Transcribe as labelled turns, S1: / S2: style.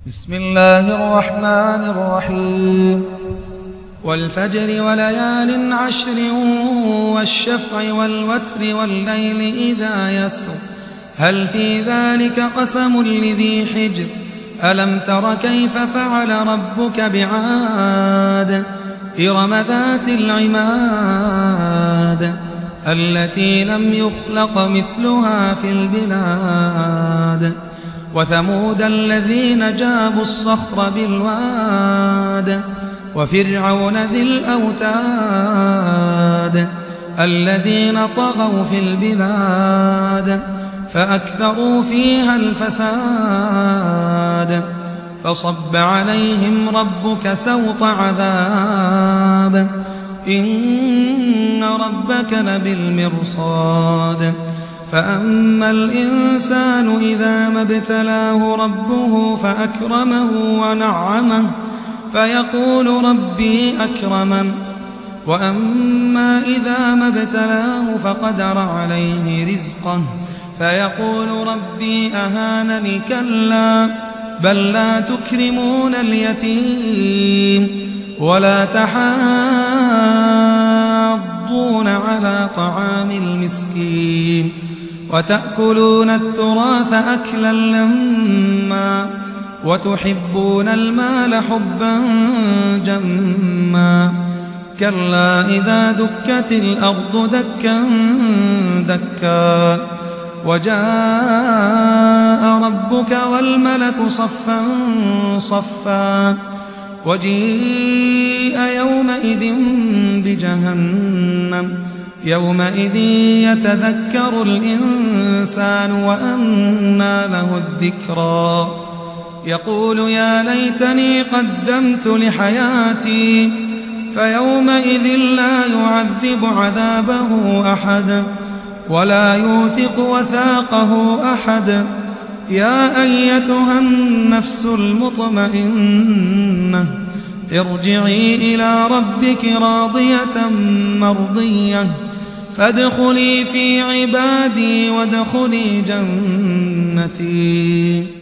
S1: بسم الله الرحمن الرحيم والفجر وليال عشر والشفع والوتر والليل إذا يسر هل في ذلك قسم لذي حجر ألم تر كيف فعل ربك بعاد إرم ذات العماد التي لم يخلق مثلها في البلاد وثمود الذين جابوا الصخر بالواد وفرعون ذي الأوتاد الذين طغوا في البلاد فأكثروا فيها الفساد فصب عليهم ربك سوط عذاب إن ربك لبالمرصاد فأما الإنسان إذا ما ابتلاه ربه فأكرمه ونعمه فيقول ربي أكرمن وأما إذا ما ابتلاه فقدر عليه رزقه فيقول ربي أهانني كلا بل لا تكرمون اليتيم ولا تحاضون على طعام المسكين وتأكلون التراث أكلا لما وتحبون المال حبا جما كلا إذا دكت الأرض دكا دكا وجاء ربك والملك صفا صفا وجيء يومئذ بجهنم يومئذ يتذكر الإنسان وأنى له الذكرى يقول يا ليتني قدمت لحياتي فيومئذ لا يعذب عذابه أحد ولا يوثق وثاقه أحد يا أيتها النفس المطمئنة ارجعي إلى ربك راضية مرضية فادخلي في عبادي وادخلي جنتي.